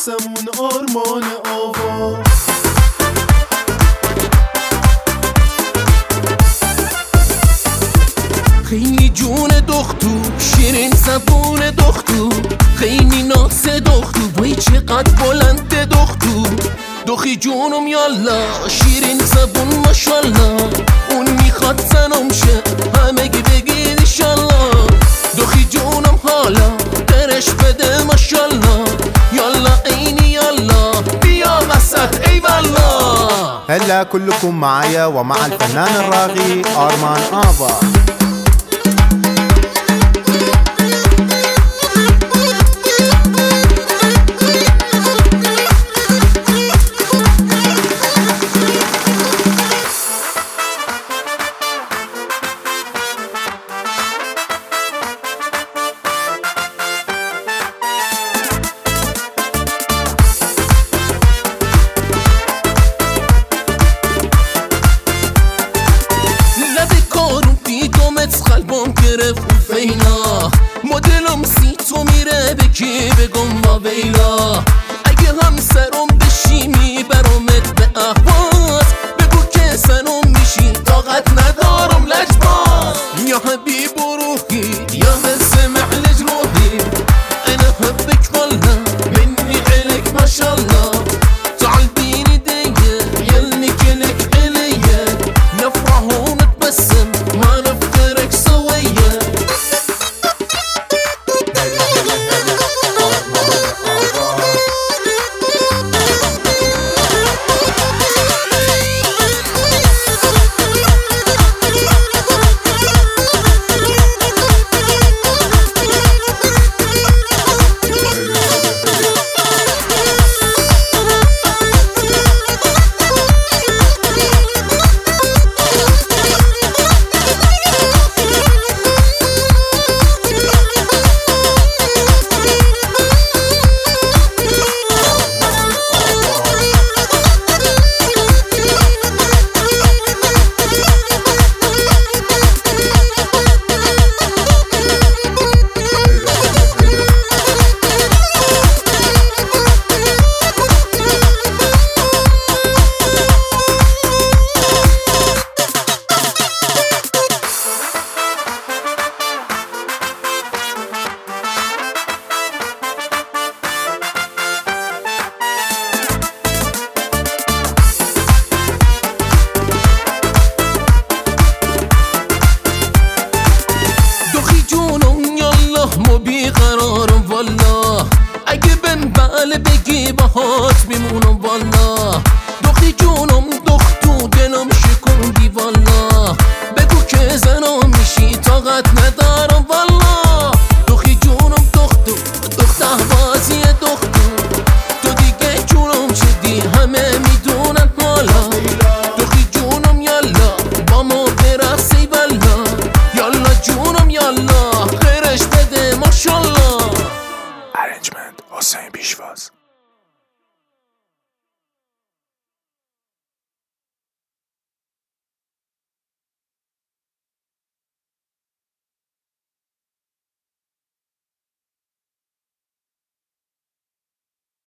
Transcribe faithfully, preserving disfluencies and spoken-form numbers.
واسمون آرمان آوا. خیلی جون دختو، شیرین زبون دختو، خیلی ناز دختو، وای چقدر بلند دختو. دخی جونم یالا، شیرین زبون ماشالله، اون میخواد زنم شه، همگی بگید ایشالله. دخی جونم حالا درش بده ماشالله، یالا عینی یالا بیا وسط ای والله. هلا كلكم معايا ومع الفنان الراغي آرمان آبا. قلبم گرفت و فیلا، مدلم سی تو میره به کی بگم با ویلا. اگه همسرم بشی میبرمت به اهواز، بگو که زنم میشی طاقت ندارم لجباز. یا حبیب روحی یا سمع لج روحي، انا حبك والله مني عليك ما شاء الله. تعال بيني ديه يلني كلك عليا، نفرح ونتبسم ما نفترق سويا. مو بیقرارم والله، اگه بن بله بگی باهات میمونم